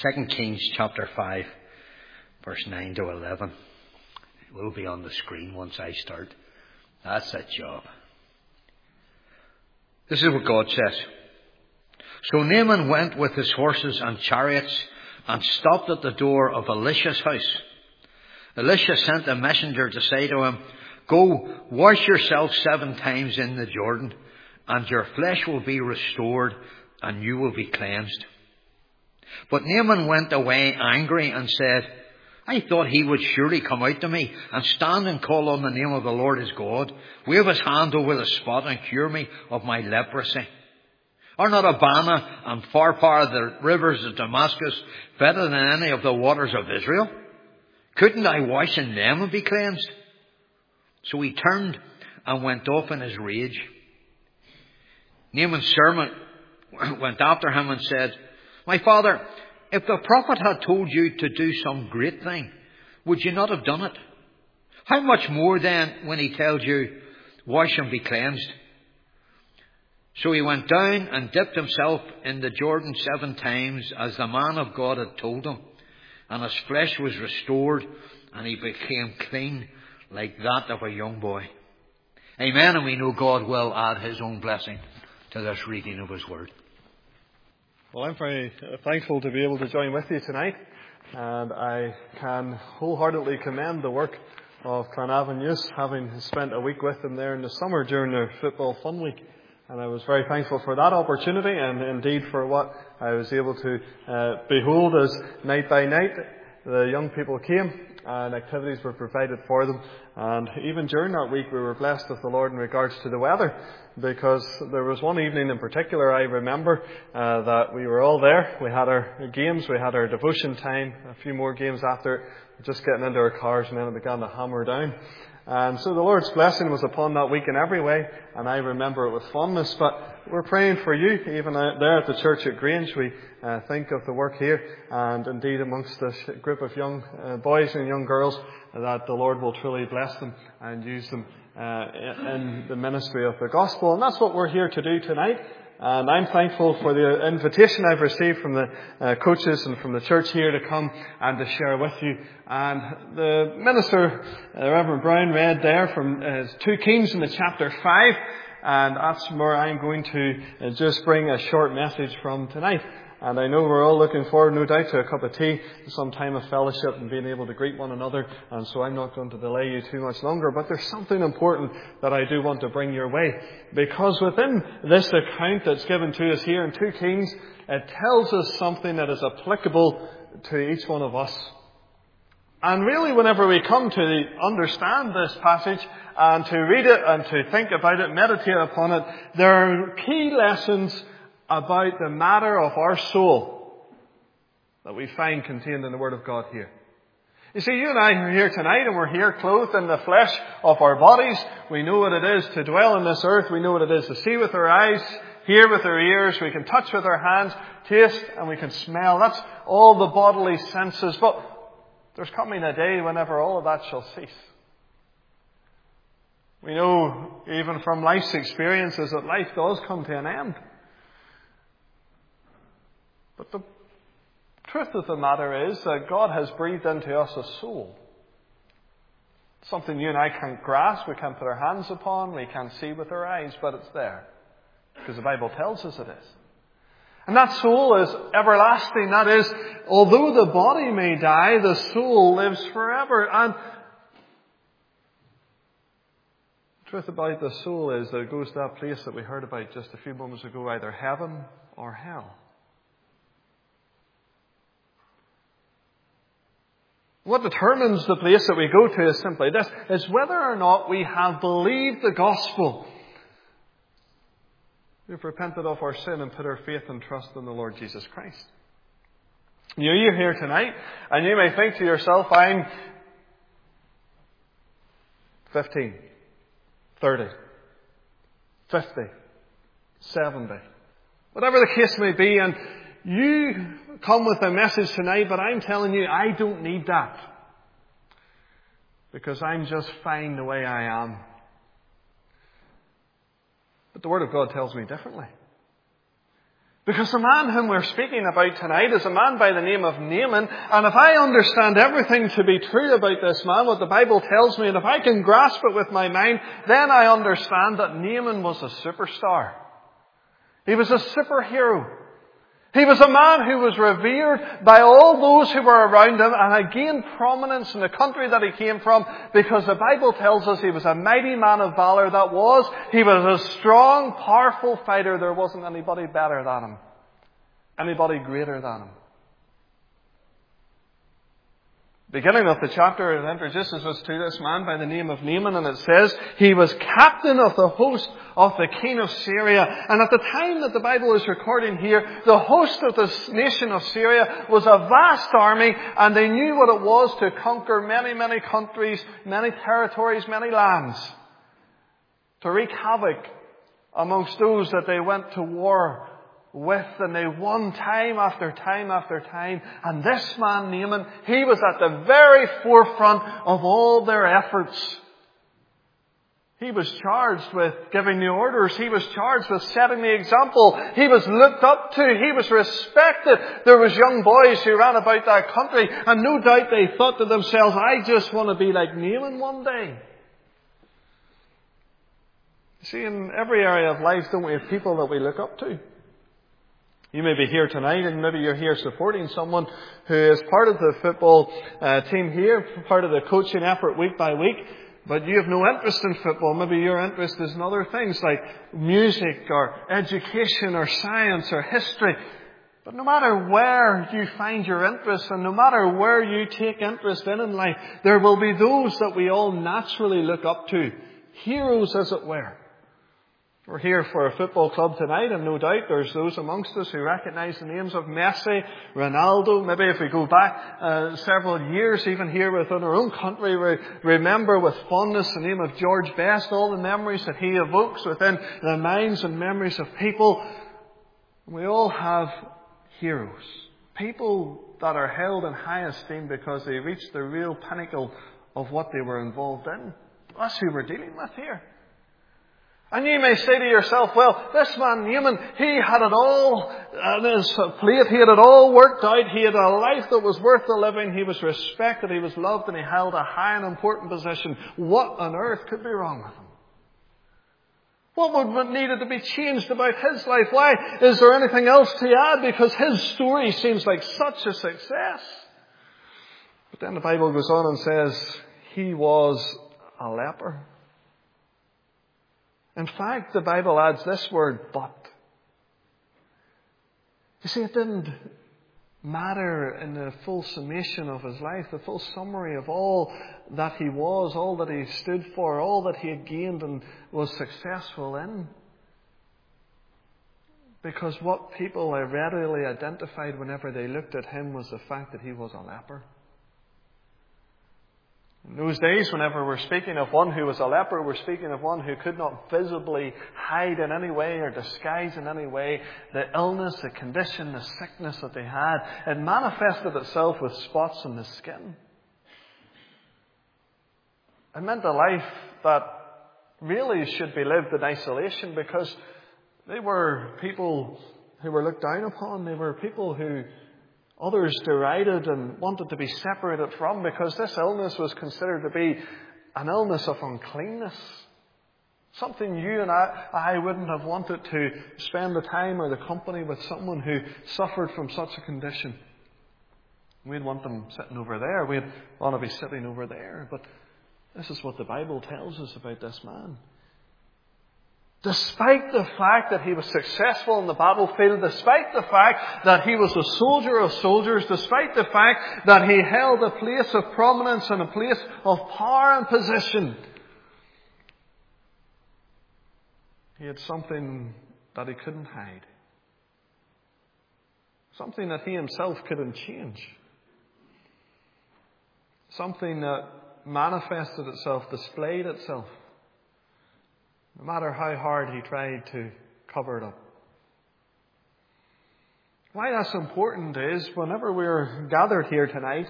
2 Kings chapter 5, verse 9 to 11. It will be on the screen once I start. That's that job. This is what God says. So Naaman went with his horses and chariots and stopped at the door of Elisha's house. Elisha sent a messenger to say to him, "Go, wash yourself 7 times in the Jordan, and your flesh will be restored, and you will be cleansed." But Naaman went away angry and said, "I thought he would surely come out to me and stand and call on the name of the Lord his God, wave his hand over the spot and cure me of my leprosy. Are not Abana and Pharpar, the rivers of Damascus, better than any of the waters of Israel? Couldn't I wash in them and be cleansed?" So he turned and went off in his rage. Naaman's servant went after him and said, "My father, if the prophet had told you to do some great thing, would you not have done it? How much more then when he tells you, 'Wash and be cleansed'?" So he went down and dipped himself in the Jordan 7 times as the man of God had told him. And his flesh was restored and he became clean like that of a young boy. Amen. And we know God will add his own blessing to this reading of his word. Well, I'm very thankful to be able to join with you tonight, and I can wholeheartedly commend the work of Clonavon Youth, having spent a week with them there in the summer during their football fun week. And I was very thankful for that opportunity, and indeed for what I was able to behold as night by night the young people came and activities were provided for them. And even during that week we were blessed with the Lord in regards to the weather, because there was one evening in particular I remember that we were all there. We had our games, we had our devotion time, a few more games after, just getting into our cars, and then it began to hammer down. And so the Lord's blessing was upon that week in every way, and I remember it with fondness. But we're praying for you, even there at the church at Grange. We think of the work here, and indeed amongst this group of young boys and young girls, that the Lord will truly bless them and use them in the ministry of the gospel. And that's what we're here to do tonight. And I'm thankful for the invitation I've received from the coaches and from the church here to come and to share with you. And the minister, Reverend Brown, read there from 2 Kings in the chapter 5. And that's where I'm going to just bring a short message from tonight. And I know we're all looking forward, no doubt, to a cup of tea, some time of fellowship and being able to greet one another. And so I'm not going to delay you too much longer. But there's something important that I do want to bring your way. Because within this account that's given to us here in 2 Kings, it tells us something that is applicable to each one of us. And really, whenever we come to understand this passage and to read it and to think about it, meditate upon it, there are key lessons about the matter of our soul that we find contained in the Word of God here. You see, you and I are here tonight, and we're here clothed in the flesh of our bodies. We know what it is to dwell on this earth. We know what it is to see with our eyes, hear with our ears. We can touch with our hands, taste, and we can smell. That's all the bodily senses. But there's coming a day whenever all of that shall cease. We know, even from life's experiences, that life does come to an end. But the truth of the matter is that God has breathed into us a soul. Something you and I can't grasp, we can't put our hands upon, we can't see with our eyes, but it's there. Because the Bible tells us it is. And that soul is everlasting. That is, although the body may die, the soul lives forever. And the truth about the soul is that it goes to that place that we heard about just a few moments ago, either heaven or hell. What determines the place that we go to is simply this, is whether or not we have believed the gospel. We've repented of our sin and put our faith and trust in the Lord Jesus Christ. You're here tonight, and you may think to yourself, I'm 15, 30, 50, 70, whatever the case may be, and you come with a message tonight, but I'm telling you, I don't need that. Because I'm just fine the way I am. But the Word of God tells me differently. Because the man whom we're speaking about tonight is a man by the name of Naaman. And if I understand everything to be true about this man, what the Bible tells me, and if I can grasp it with my mind, then I understand that Naaman was a superstar. He was a superhero. He was a man who was revered by all those who were around him and gained prominence in the country that he came from, because the Bible tells us he was a mighty man of valor. He was a strong, powerful fighter. There wasn't anybody better than him. Anybody greater than him. Beginning of the chapter, it introduces us to this man by the name of Naaman, and it says he was captain of the host of the king of Syria. And at the time that the Bible is recording here, the host of the nation of Syria was a vast army, and they knew what it was to conquer many, many countries, many territories, many lands, to wreak havoc amongst those that they went to war with, and they won time after time after time. And this man, Naaman, he was at the very forefront of all their efforts. He was charged with giving the orders. He was charged with setting the example. He was looked up to. He was respected. There was young boys who ran about that country, and no doubt they thought to themselves, I just want to be like Naaman one day. You see, in every area of life, don't we have people that we look up to? You may be here tonight, and maybe you're here supporting someone who is part of the football team here, part of the coaching effort week by week, but you have no interest in football. Maybe your interest is in other things like music or education or science or history. But no matter where you find your interest, and no matter where you take interest in life, there will be those that we all naturally look up to. Heroes, as it were. We're here for a football club tonight, and no doubt there's those amongst us who recognise the names of Messi, Ronaldo. Maybe if we go back several years, even here within our own country, we remember with fondness the name of George Best, all the memories that he evokes within the minds and memories of people. We all have heroes. People that are held in high esteem because they reached the real pinnacle of what they were involved in. That's who we're dealing with here. And you may say to yourself, well, this man Naaman, he had it all on his plate. He had it all worked out. He had a life that was worth the living. He was respected. He was loved. And he held a high and important position. What on earth could be wrong with him? What would needed to be changed about his life? Why? Is there anything else to add? Because his story seems like such a success. But then the Bible goes on and says he was a leper. In fact, the Bible adds this word, but. You see, it didn't matter in the full summation of his life, the full summary of all that he was, all that he stood for, all that he had gained and was successful in. Because what people readily identified whenever they looked at him was the fact that he was a leper. In those days, whenever we're speaking of one who was a leper, we're speaking of one who could not visibly hide in any way or disguise in any way the illness, the condition, the sickness that they had. It manifested itself with spots on the skin. It meant a life that really should be lived in isolation, because they were people who were looked down upon. They were people who others derided and wanted to be separated from, because this illness was considered to be an illness of uncleanness. Something you and I wouldn't have wanted to spend the time or the company with someone who suffered from such a condition. We'd want them sitting over there. We'd want to be sitting over there. But this is what the Bible tells us about this man. Despite the fact that he was successful in the battlefield, despite the fact that he was a soldier of soldiers, despite the fact that he held a place of prominence and a place of power and position, he had something that he couldn't hide. Something that he himself couldn't change. Something that manifested itself, displayed itself, no matter how hard he tried to cover it up. Why that's important is, whenever we're gathered here tonight,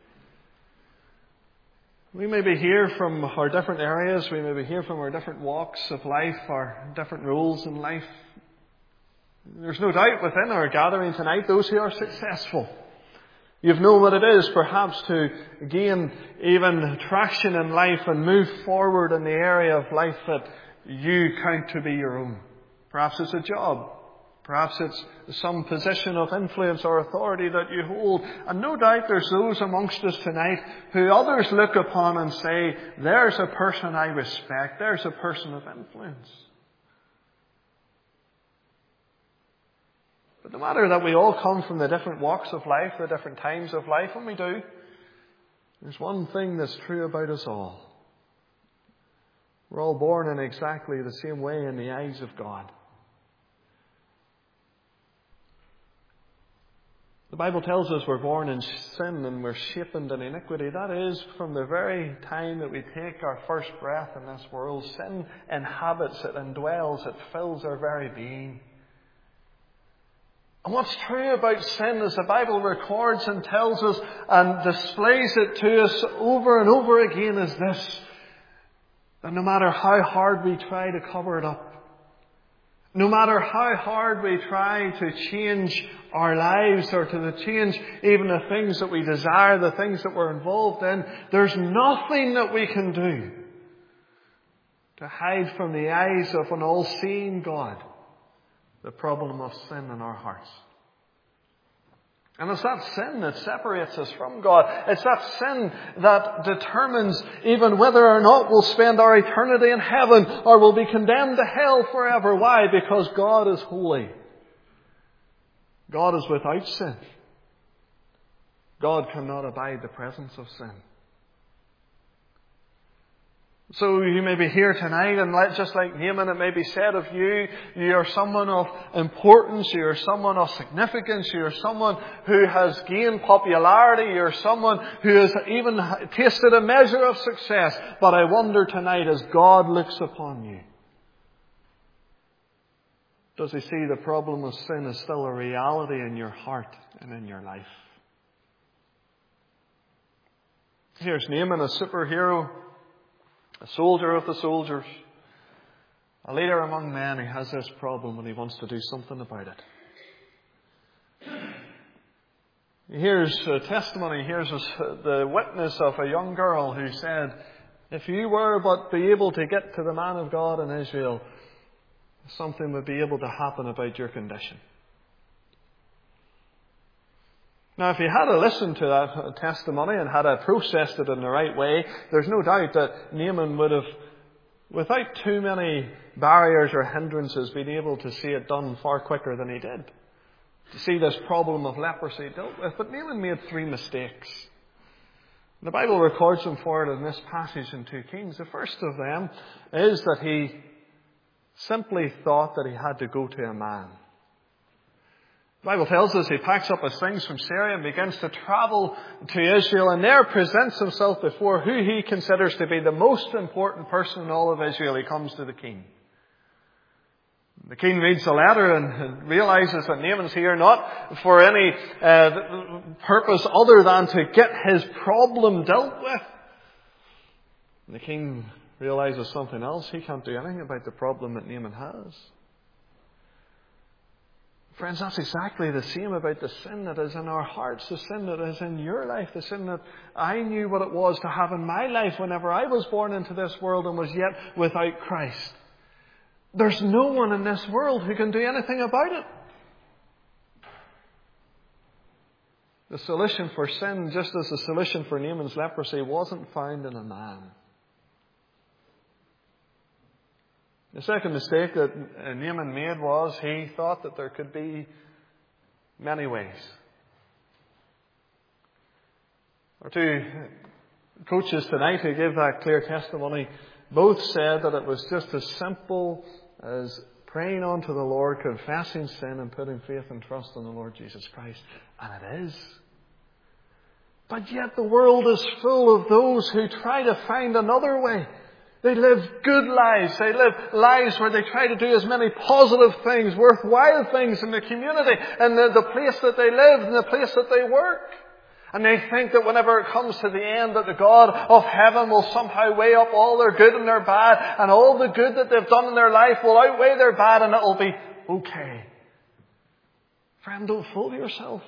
we may be here from our different areas, we may be here from our different walks of life, our different roles in life. There's no doubt within our gathering tonight, those who are successful. You've known what it is perhaps to gain even traction in life and move forward in the area of life that you count to be your own. Perhaps it's a job. Perhaps it's some position of influence or authority that you hold. And no doubt there's those amongst us tonight who others look upon and say, there's a person I respect. There's a person of influence. But no matter that we all come from the different walks of life, the different times of life, and we do, there's one thing that's true about us all. We're all born in exactly the same way in the eyes of God. The Bible tells us we're born in sin and we're shaped in iniquity. That is, from the very time that we take our first breath in this world, sin inhabits it, indwells it, fills our very being. And what's true about sin, as the Bible records and tells us and displays it to us over and over again, is this: that no matter how hard we try to cover it up, no matter how hard we try to change our lives or to change even the things that we desire, the things that we're involved in, there's nothing that we can do to hide from the eyes of an all-seeing God the problem of sin in our hearts. And it's that sin that separates us from God. It's that sin that determines even whether or not we'll spend our eternity in heaven or we'll be condemned to hell forever. Why? Because God is holy. God is without sin. God cannot abide the presence of sin. So you may be here tonight, and just like Naaman, it may be said of you, you are someone of importance, you are someone of significance, you are someone who has gained popularity, you are someone who has even tasted a measure of success. But I wonder tonight, as God looks upon you, does He see the problem of sin is still a reality in your heart and in your life? Here's Naaman, a superhero, a soldier of the soldiers, a leader among men who has this problem and he wants to do something about it. Here's a testimony, here's the witness of a young girl who said, if you were but be able to get to the man of God in Israel, something would be able to happen about your condition. Now, if you had listened to that testimony and had processed it in the right way, there's no doubt that Naaman would have, without too many barriers or hindrances, been able to see it done far quicker than he did. To see this problem of leprosy dealt with. But Naaman made 3 mistakes. The Bible records them for it in this passage in 2 Kings. The first of them is that he simply thought that he had to go to a man. The Bible tells us he packs up his things from Syria and begins to travel to Israel, and there presents himself before who he considers to be the most important person in all of Israel. He comes to the king. The king reads the letter and realizes that Naaman's here not for any purpose other than to get his problem dealt with. And the king realizes something else. He can't do anything about the problem that Naaman has. Friends, that's exactly the same about the sin that is in our hearts, the sin that is in your life, the sin that I knew what it was to have in my life whenever I was born into this world and was yet without Christ. There's no one in this world who can do anything about it. The solution for sin, just as the solution for Naaman's leprosy, wasn't found in a man. The second mistake that Naaman made was he thought that there could be many ways. Our 2 coaches tonight who gave that clear testimony both said that it was just as simple as praying unto the Lord, confessing sin and putting faith and trust in the Lord Jesus Christ. And it is. But yet the world is full of those who try to find another way. They live good lives. They live lives where they try to do as many positive things, worthwhile things in the community and the place that they live and the place that they work. And they think that whenever it comes to the end, that the God of heaven will somehow weigh up all their good and their bad, and all the good that they've done in their life will outweigh their bad, and it'll be okay. Friend, don't fool yourself.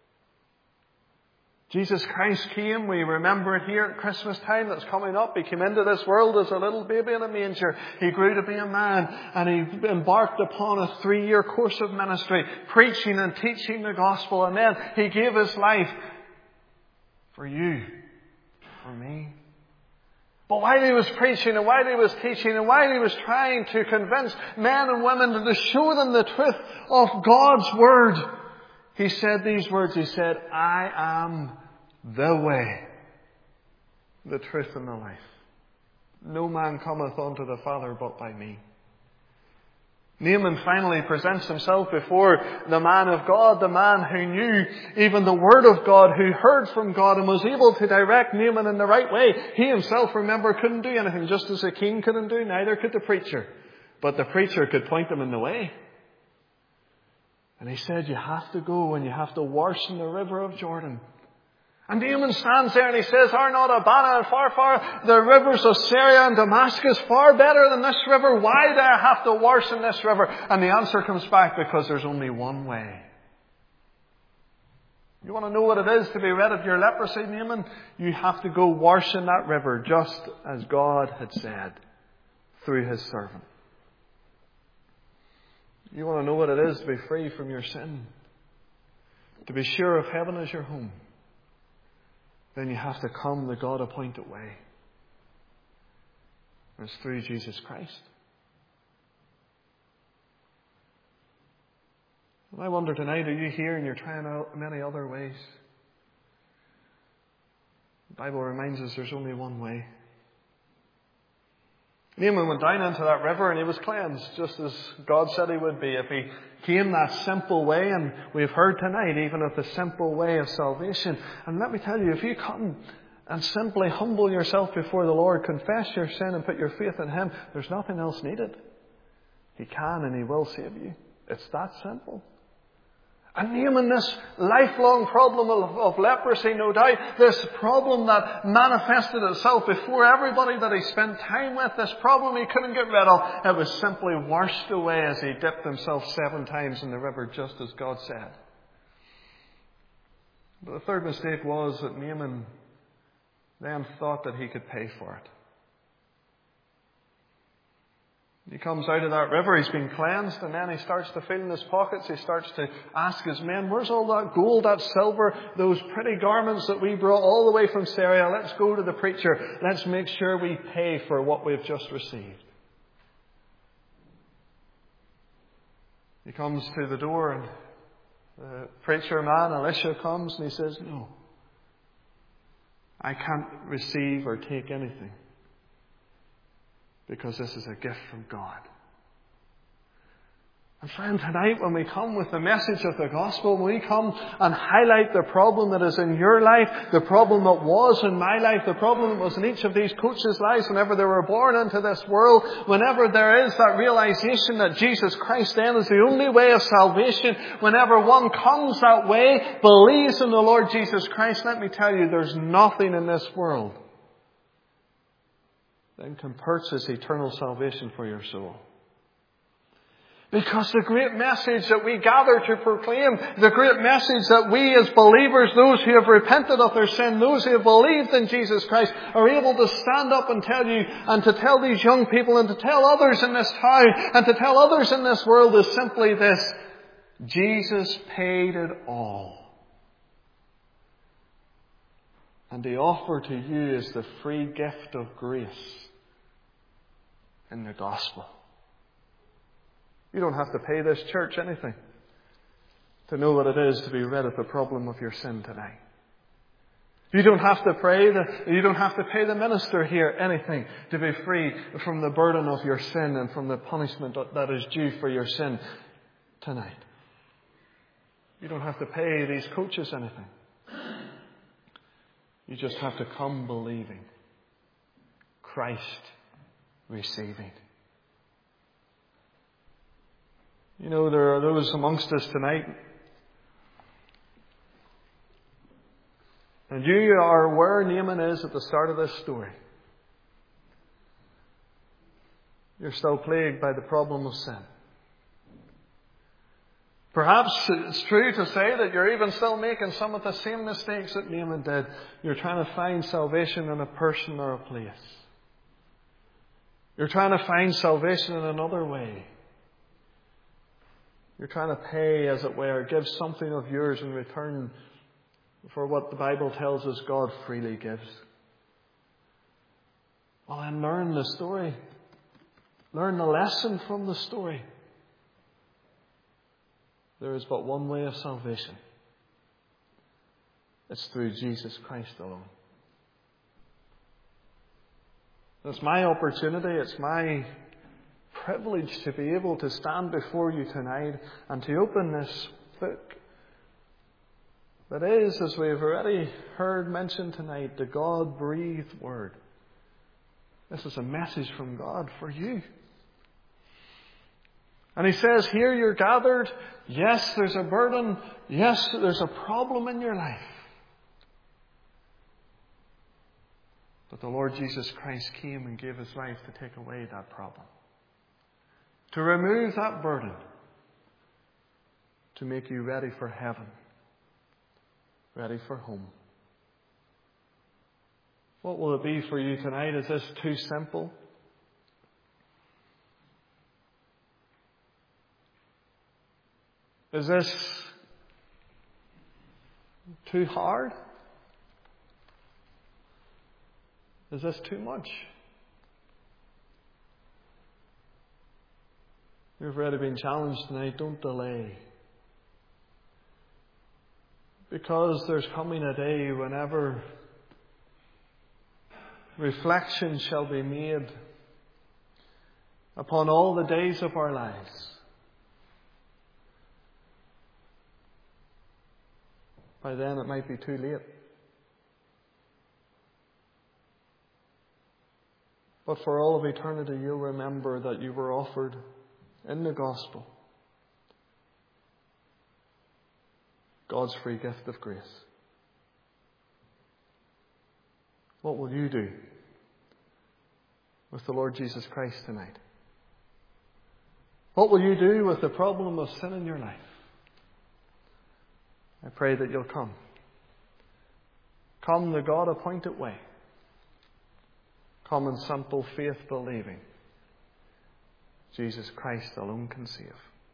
Jesus Christ came, we remember it here at Christmas time that's coming up. He came into this world as a little baby in a manger. He grew to be a man, and He embarked upon a 3-year course of ministry, preaching and teaching the gospel, and then He gave His life for you, for me. But while He was preaching and while He was teaching and while He was trying to convince men and women to show them the truth of God's Word, He said these words. He said, I am the way, the truth, and the life. No man cometh unto the Father but by me. Naaman finally presents himself before the man of God, the man who knew even the Word of God, who heard from God and was able to direct Naaman in the right way. He himself, remember, couldn't do anything, just as the king couldn't do, neither could the preacher. But the preacher could point them in the way. And he said, you have to go and you have to wash in the river of Jordan. And Naaman stands there and he says, are not Abana and far the rivers of Syria and Damascus far better than this river? Why do I have to wash in this river? And the answer comes back, because there's only one way. You want to know what it is to be rid of your leprosy, Naaman? You have to go wash in that river, just as God had said through His servant. You want to know what it is to be free from your sin, to be sure of heaven as your home, then you have to come the God-appointed way. It's through Jesus Christ. And I wonder tonight, are you here and you're trying out many other ways? The Bible reminds us there's only one way. Naaman went down into that river and he was cleansed, just as God said he would be if he came that simple way. And we've heard tonight even of the simple way of salvation. And let me tell you, if you come and simply humble yourself before the Lord, confess your sin and put your faith in Him, there's nothing else needed. He can and He will save you. It's that simple. And Naaman, this lifelong problem of leprosy, no doubt, this problem that manifested itself before everybody that he spent time with, this problem he couldn't get rid of, it was simply washed away as he dipped himself 7 times in the river, just as God said. But the third mistake was that Naaman then thought that he could pay for it. He comes out of that river, he's been cleansed, and then he starts to feel in his pockets. He starts to ask his men, where's all that gold, that silver, those pretty garments that we brought all the way from Syria? Let's go to the preacher. Let's make sure we pay for what we've just received. He comes to the door, and the preacher man, Elisha, comes and he says, no, I can't receive or take anything, because this is a gift from God. And friend, tonight when we come with the message of the gospel, when we come and highlight the problem that is in your life, the problem that was in my life, the problem that was in each of these coaches' lives whenever they were born into this world, whenever there is that realization that Jesus Christ then is the only way of salvation, whenever one comes that way, believes in the Lord Jesus Christ, let me tell you, there's nothing in this world then can purchase eternal salvation for your soul. Because the great message that we gather to proclaim, the great message that we as believers, those who have repented of their sin, those who have believed in Jesus Christ, are able to stand up and tell you, and to tell these young people, and to tell others in this town, and to tell others in this world, is simply this: Jesus paid it all. And the offer to you is the free gift of grace in the gospel. You don't have to pay this church anything to know what it is to be rid of the problem of your sin tonight. You don't have to pay the minister here anything to be free from the burden of your sin and from the punishment that is due for your sin tonight. You don't have to pay these coaches anything. You just have to come believing, Christ receiving. You know, there are those amongst us tonight, and you are where Naaman is at the start of this story. You're still plagued by the problem of sin. Perhaps it's true to say that you're even still making some of the same mistakes that Naaman did. You're trying to find salvation in a person or a place. You're trying to find salvation in another way. You're trying to pay, as it were, give something of yours in return for what the Bible tells us God freely gives. Well, then learn the story. Learn the lesson from the story. There is but one way of salvation. It's through Jesus Christ alone. It's my opportunity, it's my privilege to be able to stand before you tonight and to open this book that is, as we've already heard mentioned tonight, the God-breathed Word. This is a message from God for you. And He says, here you're gathered. Yes, there's a burden. Yes, there's a problem in your life. But the Lord Jesus Christ came and gave His life to take away that problem. To remove that burden. To make you ready for heaven. Ready for home. What will it be for you tonight? Is this too simple? Is this too hard? Is this too much? You've already been challenged tonight. Don't delay. Because there's coming a day whenever reflection shall be made upon all the days of our lives. By then it might be too late. But for all of eternity you'll remember that you were offered in the gospel God's free gift of grace. What will you do with the Lord Jesus Christ tonight? What will you do with the problem of sin in your life? I pray that you'll come. Come the God-appointed way. Come in simple faith believing. Jesus Christ alone can save.